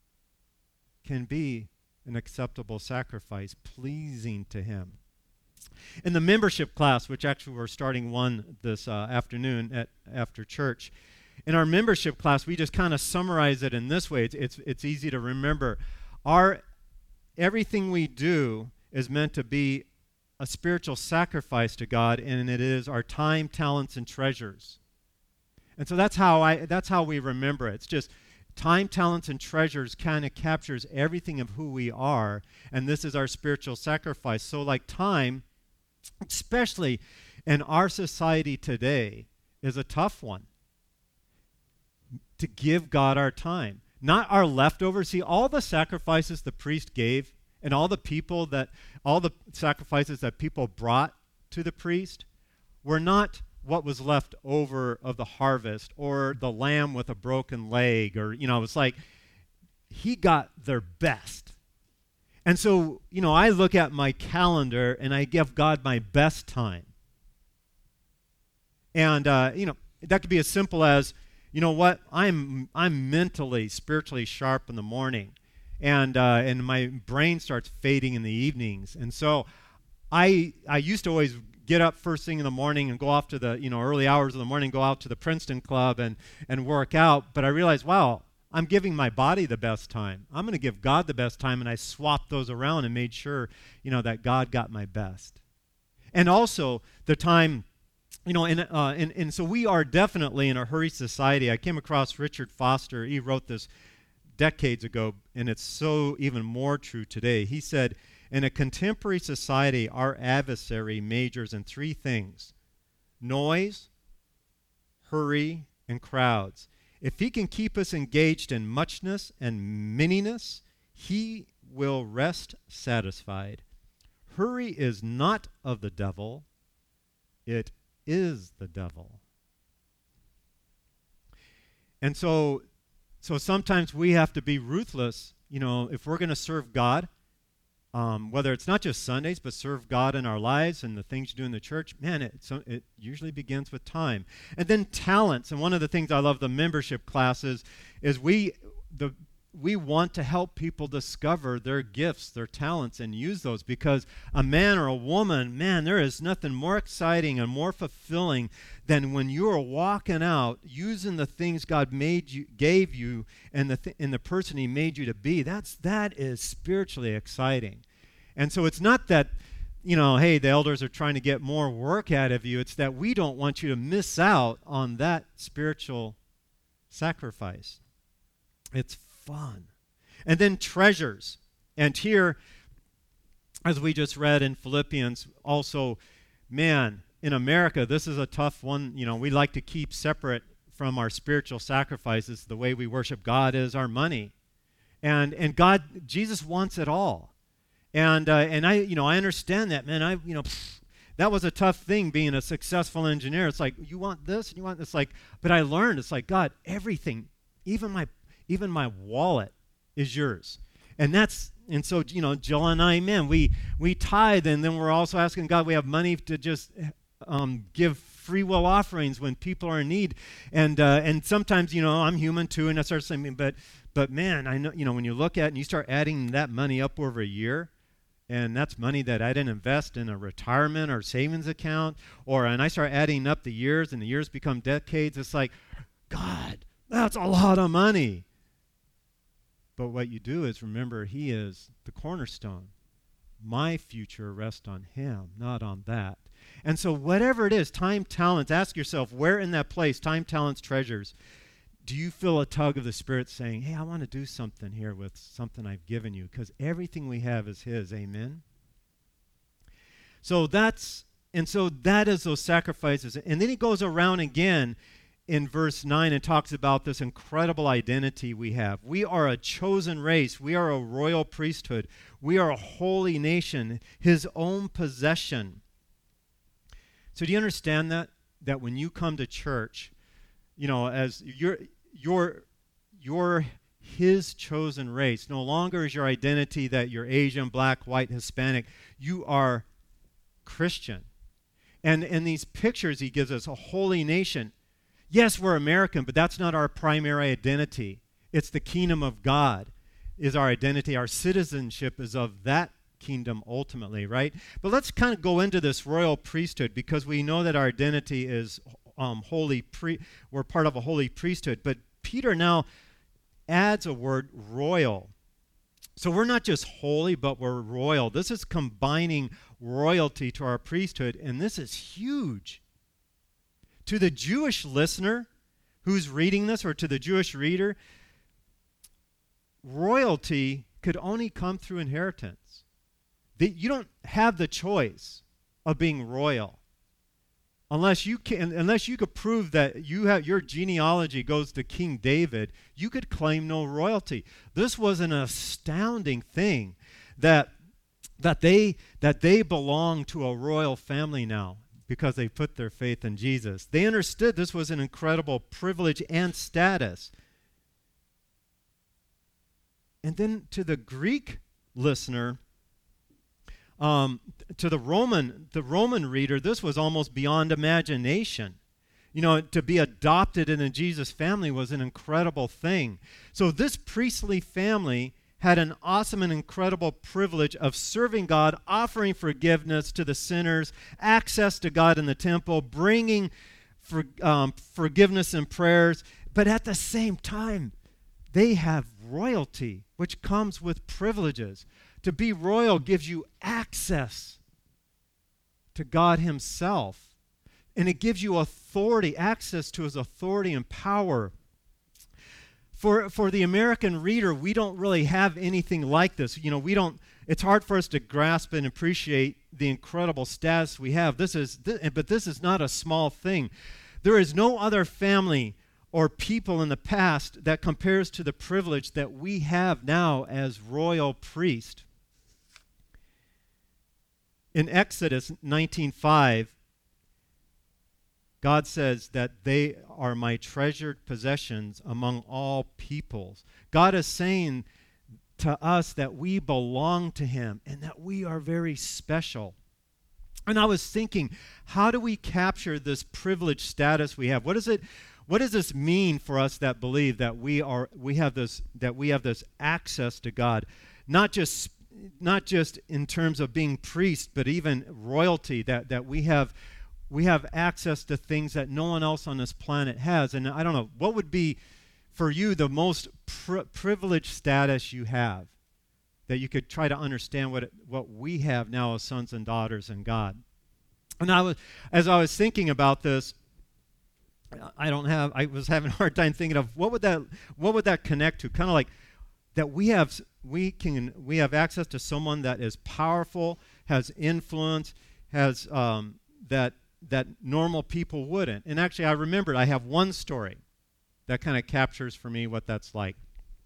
can be an acceptable sacrifice, pleasing to him. In the membership class, which actually we're starting one this uh, afternoon at after church, in our membership class, we just kind of summarize it in this way. It's, it's it's easy to remember. Our everything we do is meant to be a spiritual sacrifice to God, and it is our time, talents, and treasures. And so that's how I that's how we remember it. It's just time, talents, and treasures kind of captures everything of who we are, and this is our spiritual sacrifice. So like time, especially in our society today, is a tough one. To give God our time, not our leftovers. See, all the sacrifices the priest gave and all the people that, all the sacrifices that people brought to the priest were not what was left over of the harvest or the lamb with a broken leg, or, you know, it's like he got their best. And so, you know, I look at my calendar and I give God my best time. And, uh, you know, that could be as simple as, you know what, I'm I'm mentally, spiritually sharp in the morning, and uh, and my brain starts fading in the evenings. And so I I used to always get up first thing in the morning and go off to the, you know, early hours of the morning, go out to the Princeton Club and, and work out. But I realized, wow, I'm giving my body the best time. I'm going to give God the best time, and I swapped those around and made sure, you know, that God got my best. And also the time, you know, and, uh, and, and so we are definitely in a hurry society. I came across Richard Foster. He wrote this decades ago, and it's so even more true today. He said, in a contemporary society, our adversary majors in three things: noise, hurry, and crowds. If he can keep us engaged in muchness and minniness, he will rest satisfied. Hurry is not of the devil, it is the devil. And so, so sometimes we have to be ruthless, you know, if we're going to serve God, um, whether it's not just Sundays, but serve God in our lives and the things you do in the church. Man, it, so it usually begins with time. And then talents. And one of the things I love the membership classes is we the we want to help people discover their gifts, their talents, and use those, because a man or a woman, man, there is nothing more exciting and more fulfilling than when you are walking out using the things God made you, gave you, and the th- and the person He made you to be. That's that is spiritually exciting. And so it's not that, you know, hey, the elders are trying to get more work out of you. It's that we don't want you to miss out on that spiritual sacrifice. It's fun. And then treasures. And here, as we just read in Philippians, also, man, in America, this is a tough one. You know, we like to keep separate from our spiritual sacrifices. The way we worship God is our money. And and God, Jesus wants it all. And uh, and I, you know, I understand that, man. I, you know, pfft, that was a tough thing being a successful engineer. It's like, you want this and you want this. Like, but I learned, it's like, God, everything, even my Even my wallet is yours. And that's, and so, you know, Jill and I, man, we, we tithe, and then we're also asking God, we have money to just um, give free will offerings when people are in need. And uh, and sometimes, you know, I'm human too, and I start saying, but, but man, I know, you know, when you look at it and you start adding that money up over a year, and that's money that I didn't invest in a retirement or savings account, or, and I start adding up the years, and the years become decades, it's like, God, that's a lot of money. But what you do is remember, He is the cornerstone. My future rests on Him, not on that. And so whatever it is, time, talents, ask yourself, where in that place, time, talents, treasures, do you feel a tug of the Spirit saying, hey, I want to do something here with something I've given you? Because everything we have is His. Amen? So that's, and so that is those sacrifices. And then He goes around again in verse nine and talks about this incredible identity we have. We are a chosen race. We are a royal priesthood. We are a holy nation, His own possession. So do you understand that? That when you come to church, you know, as you're, you're, you're His chosen race. No longer is your identity that you're Asian, black, white, Hispanic. You are Christian. And in these pictures, He gives us a holy nation. Yes, we're American, but that's not our primary identity. It's the kingdom of God is our identity. Our citizenship is of that kingdom ultimately, right? But let's kind of go into this royal priesthood, because we know that our identity is um, holy. Pre- we're part of a holy priesthood. But Peter now adds a word, royal. So we're not just holy, but we're royal. This is combining royalty to our priesthood, and this is huge. To the Jewish listener who's reading this, or to the Jewish reader, royalty could only come through inheritance. The, you don't have the choice of being royal unless you can, unless you could prove that you have your genealogy goes to King David. You could claim no royalty. This was an astounding thing that that they that they belong to a royal family now, because they put their faith in Jesus. They understood this was an incredible privilege and status. And then to the Greek listener, um, to the Roman, the Roman reader, this was almost beyond imagination. You know, to be adopted in a Jesus family was an incredible thing. So this priestly family had an awesome and incredible privilege of serving God, offering forgiveness to the sinners, access to God in the temple, bringing for, um, forgiveness and prayers. But at the same time, They have royalty, which comes with privileges. To be royal gives you access to God himself. And it gives you authority, access to his authority and power. For, for the American reader, we don't really have anything like this. You know, we don't, it's hard for us to grasp and appreciate the incredible status we have. This is, th- but this is not a small thing. There is no other family or people in the past that compares to the privilege that we have now as royal priest. In Exodus nineteen five, God says that they are my treasured possessions among all peoples. God is saying to us that we belong to him and that we are very special. And I was thinking, how do we capture this privileged status we have? What is it? What does this mean for us that believe that we are we have this that we have this access to God, not just not just in terms of being priests, but even royalty, that that we have we have access to things that no one else on this planet has. And I don't know, what would be for you the most pri- privileged status you have, that you could try to understand what it, what we have now as sons and daughters in God. And I was, as I was thinking about this, I don't have, I was having a hard time thinking of what would that, what would that connect to? Kind of like that we have, we can, we have access to someone that is powerful, has influence, has um, that that normal people wouldn't. And actually, I remembered I have one story that kind of captures for me what that's like.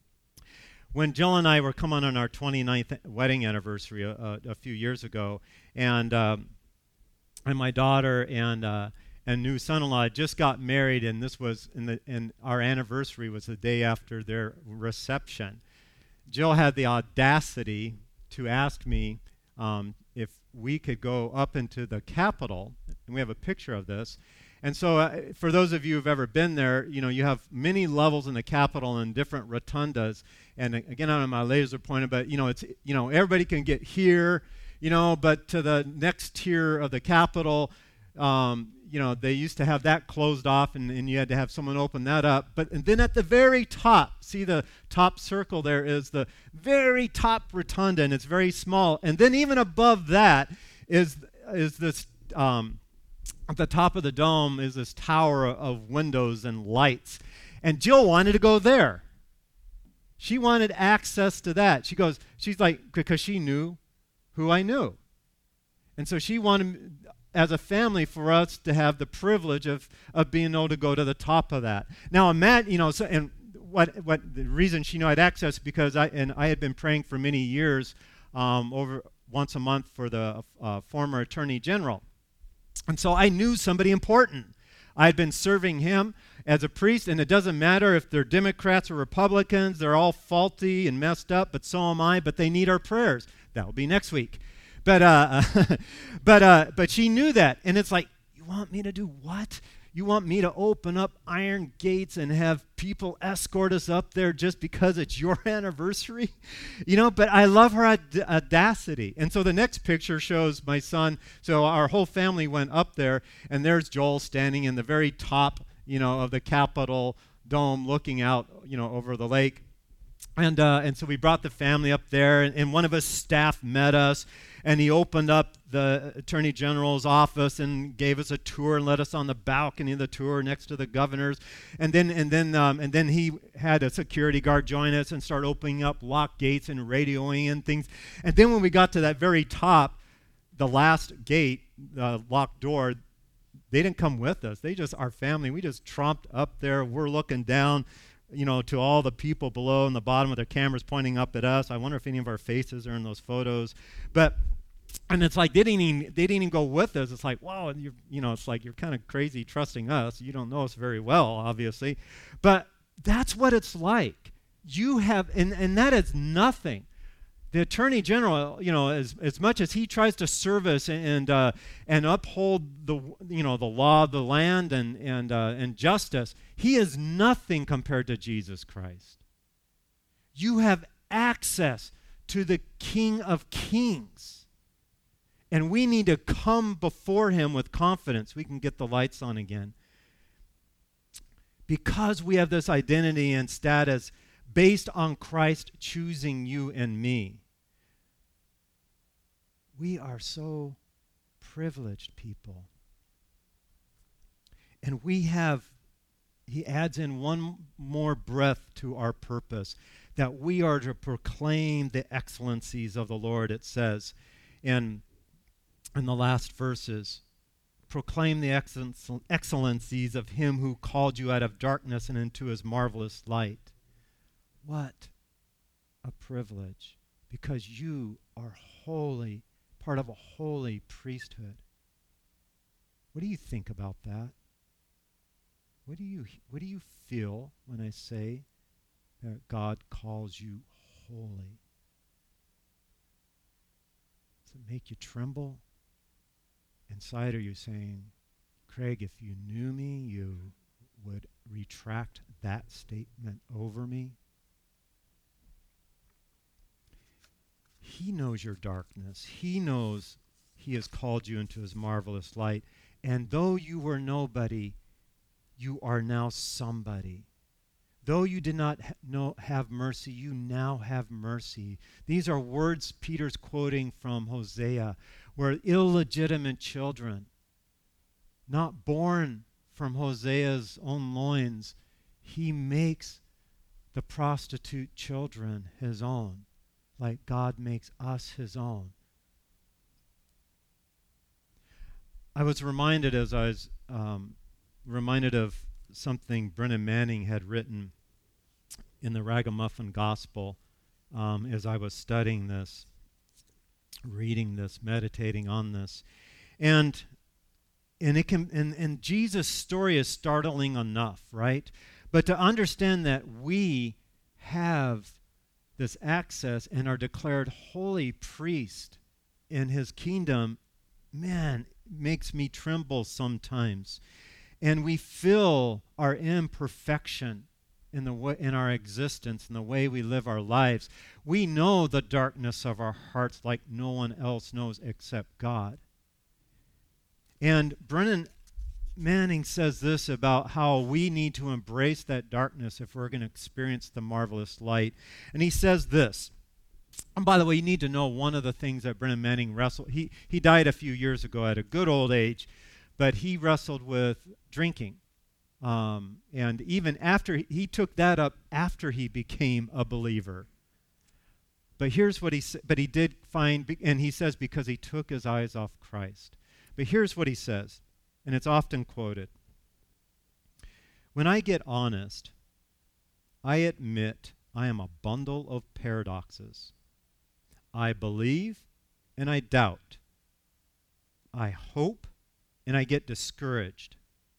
When Jill and I were coming on our twenty-ninth wedding anniversary a, a, a few years ago, and um, and my daughter and uh, and new son-in-law just got married, and this was in the and our anniversary was the day after their reception. Jill had the audacity to ask me um, if we could go up into the Capitol, and we have a picture of this. And so uh, for those of you who've ever been there, you know, you have many levels in the Capitol and different rotundas. And uh, again, I don't have my laser pointed, but, you know, it's, you know, everybody can get here, you know, but to the next tier of the Capitol, um, you know, they used to have that closed off, and, and you had to have someone open that up. But and then at the very top, see the top circle there is the very top rotunda, and it's very small. And then even above that is is this, um, at the top of the dome is this tower of windows and lights. And Jill wanted to go there. She wanted access to that. She goes, she's like, because she knew who I knew. And so she wanted, as a family, for us to have the privilege of, of being able to go to the top of that. Now, Matt, you know, so, and what what the reason she knew I had access, because I and I had been praying for many years, um, over once a month for the uh, former Attorney General, and so I knew somebody important. I had been serving him as a priest, and it doesn't matter if they're Democrats or Republicans; they're all faulty and messed up. But so am I. But they need our prayers. That will be next week. But uh, but uh, but she knew that, and it's like, you want me to do what? You want me to open up iron gates and have people escort us up there just because it's your anniversary? You know, but I love her aud- audacity. And so the next picture shows my son. So our whole family went up there, and there's Joel standing in the very top, you know, of the Capitol dome, looking out, you know, over the lake. And uh, and so we brought the family up there, and, and one of his staff met us, and he opened up the Attorney General's office and gave us a tour and let us on the balcony of the tour next to the governor's. And then and then um, and then he had a security guard join us and start opening up lock gates and radioing and things. And then when we got to that very top, the last gate, the locked door, they didn't come with us. They just, our family, we just tromped up there. We're looking down, you know, to all the people below in the bottom with their cameras pointing up at us. I wonder if any of our faces are in those photos. But, and it's like they didn't even, they didn't even go with us. It's like, wow, you you know, it's like you're kind of crazy trusting us. You don't know us very well, obviously. But that's what it's like. You have, and, and that is nothing. The Attorney General, you know, as as much as he tries to service and uh, and uphold the you know the law of the land and and uh, and justice, he is nothing compared to Jesus Christ. You have access to the King of Kings, and we need to come before him with confidence. We can get the lights on again, because we have this identity and status based on Christ choosing you and me. We are so privileged people. And we have, he adds in one more breath to our purpose, that we are to proclaim the excellencies of the Lord, it says in, in the last verses. Proclaim the excellen- excellencies of him who called you out of darkness and into his marvelous light. What a privilege, because you are holy, part of a holy priesthood. What do you think about that? What do you what do you feel when I say that God calls you holy? Does it make you tremble? Inside, are you saying, Craig, if you knew me, you would retract that statement over me? He knows your darkness. He knows he has called you into his marvelous light. And though you were nobody, you are now somebody. Though you did not ha- know, have mercy, you now have mercy. These are words Peter's quoting from Hosea, where illegitimate children, not born from Hosea's own loins, he makes the prostitute children his own, like God makes us his own. I was reminded as I was um, reminded of something Brennan Manning had written in the Ragamuffin Gospel um, as I was studying this, reading this, meditating on this. And and it can and, and Jesus' story is startling enough, right? But to understand that we have this access and are declared holy priest in his kingdom, man, makes me tremble sometimes. And we feel our imperfection in the way, in our existence, in the way we live our lives. We know the darkness of our hearts like no one else knows except God. And Brennan Manning says this about how we need to embrace that darkness if we're going to experience the marvelous light. And he says this. And by the way, you need to know one of the things that Brennan Manning wrestled. He, he died a few years ago at a good old age, but he wrestled with drinking. Um, and even after, he, he took that up after he became a believer. But here's what he said, but he did find, and he says because he took his eyes off Christ. But here's what he says, and it's often quoted. When I get honest, I admit I am a bundle of paradoxes. I believe and I doubt. I hope and I get discouraged.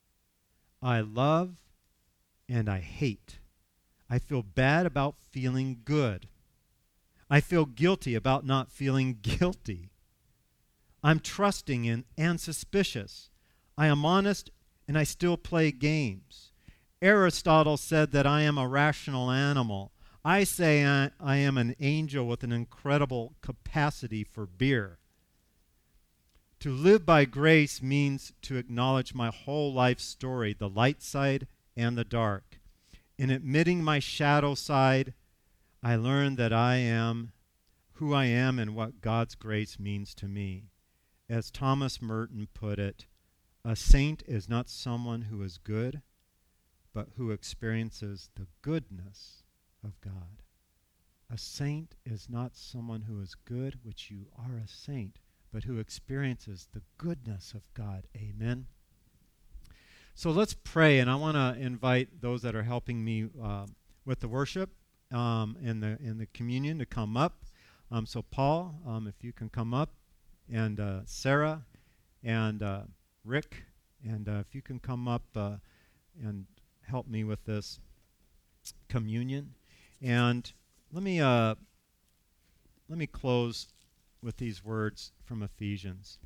I love and I hate. I feel bad about feeling good. I feel guilty about not feeling guilty. I'm trusting in and suspicious. I am honest and I still play games. Aristotle said that I am a rational animal. I say I, I am an angel with an incredible capacity for beer. To live by grace means to acknowledge my whole life story, the light side and the dark. In admitting my shadow side, I learn that I am who I am and what God's grace means to me. As Thomas Merton put it, a saint is not someone who is good, but who experiences the goodness of God. A saint is not someone who is good, which you are a saint, but who experiences the goodness of God. Amen. So let's pray, and I want to invite those that are helping me uh, with the worship um, and the and the communion to come up. Um, so Paul, um, if you can come up, and uh, Sarah, and uh, Rick, and uh, if you can come up uh, and help me with this communion. And let me uh, let me close with these words from Ephesians.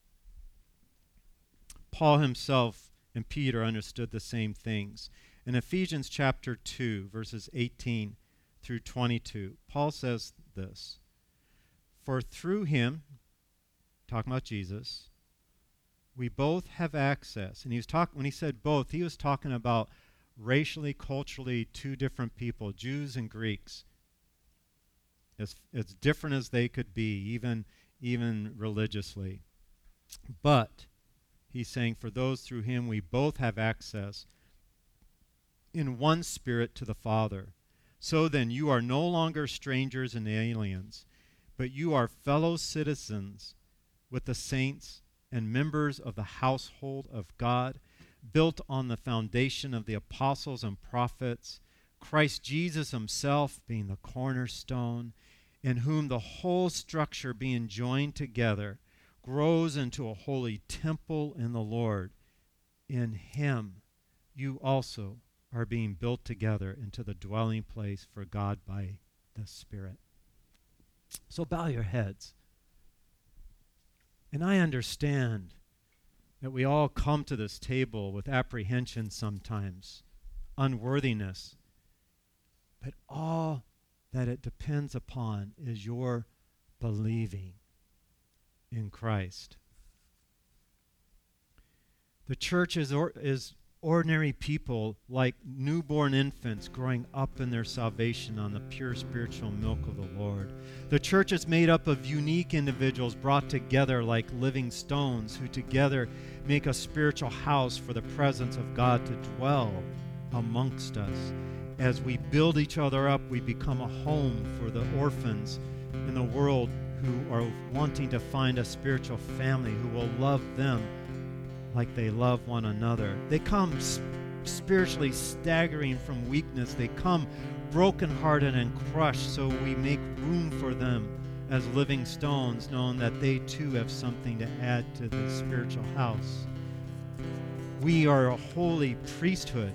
Paul himself and Peter understood the same things. In Ephesians chapter two, verses eighteen through twenty-two, Paul says this, "For through him," talking about Jesus, "we both have access." And he was talking, when he said both, he was talking about racially, culturally, two different people, Jews and Greeks, as, as different as they could be, even, even religiously. But he's saying, for those through him we both have access in one spirit to the Father. So then you are no longer strangers and aliens, but you are fellow citizens with the saints and members of the household of God, built on the foundation of the apostles and prophets, Christ Jesus himself being the cornerstone, in whom the whole structure being joined together grows into a holy temple in the Lord. In him you also are being built together into the dwelling place for God by the Spirit. So bow your heads. And I understand that we all come to this table with apprehension sometimes, unworthiness, but all that it depends upon is your believing in Christ. The church is, or, is ordinary people like newborn infants growing up in their salvation on the pure spiritual milk of the Lord. The church is made up of unique individuals brought together like living stones who together make a spiritual house for the presence of God to dwell amongst us. As we build each other up, we become a home for the orphans in the world who are wanting to find a spiritual family who will love them like they love one another. They come sp- spiritually staggering from weakness. They come brokenhearted and crushed, so we make room for them as living stones, knowing that they too have something to add to the spiritual house. We are a holy priesthood,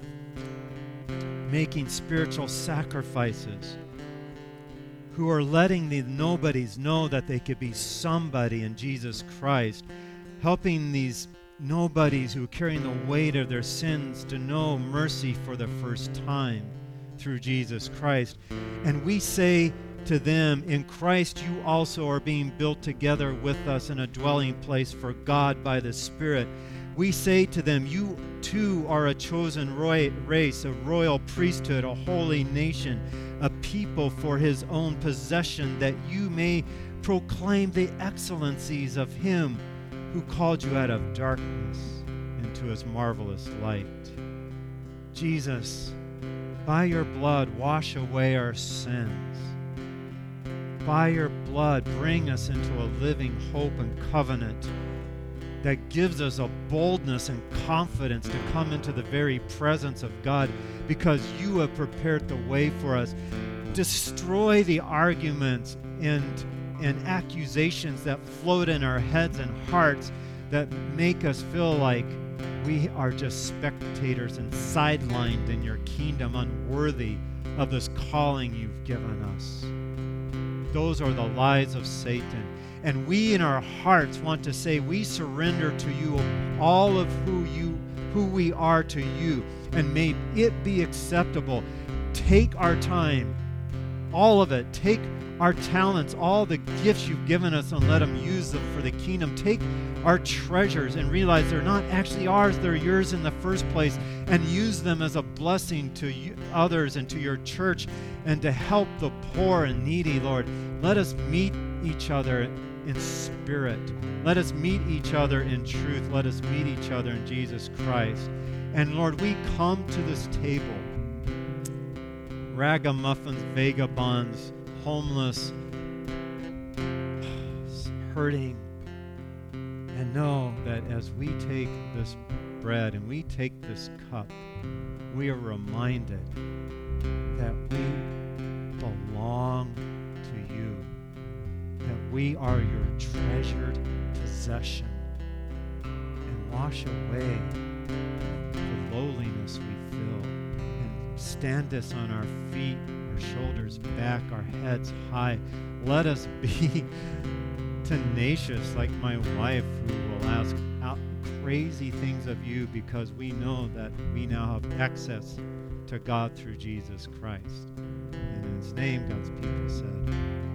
making spiritual sacrifices, who are letting the nobodies know that they could be somebody in Jesus Christ, helping these nobodies who are carrying the weight of their sins to know mercy for the first time through Jesus Christ. And we say to them, in Christ you also are being built together with us in a dwelling place for God by the Spirit. We say to them, you too are a chosen roy- race, a royal priesthood, a holy nation, a people for his own possession, that you may proclaim the excellencies of him who called you out of darkness into his marvelous light. Jesus, by your blood, wash away our sins. By your blood, bring us into a living hope and covenant that gives us a boldness and confidence to come into the very presence of God, because you have prepared the way for us. Destroy the arguments and and accusations that float in our heads and hearts that make us feel like we are just spectators and sidelined in your kingdom, unworthy of this calling you've given us. Those are the lies of Satan. And we in our hearts want to say we surrender to you all of who you who we are to you, and may it be acceptable. Take our time, all of it. Take our talents, all the gifts you've given us, and let them use them for the kingdom. Take our treasures and realize they're not actually ours, they're yours in the first place, and use them as a blessing to you, others and to your church, and to help the poor and needy, Lord. Let us meet each other in spirit. Let us meet each other in truth. Let us meet each other in Jesus Christ. And Lord, we come to this table, ragamuffins, vagabonds, homeless, hurting, and know that as we take this bread and we take this cup, we are reminded that we belong to you, that we are your treasured possession, and wash away the lowliness we feel, and stand us on our feet, our shoulders back, our heads high. Let us be tenacious like my wife, who will ask out crazy things of you, because we know that we now have access to God through Jesus Christ. And in his name, God's people said,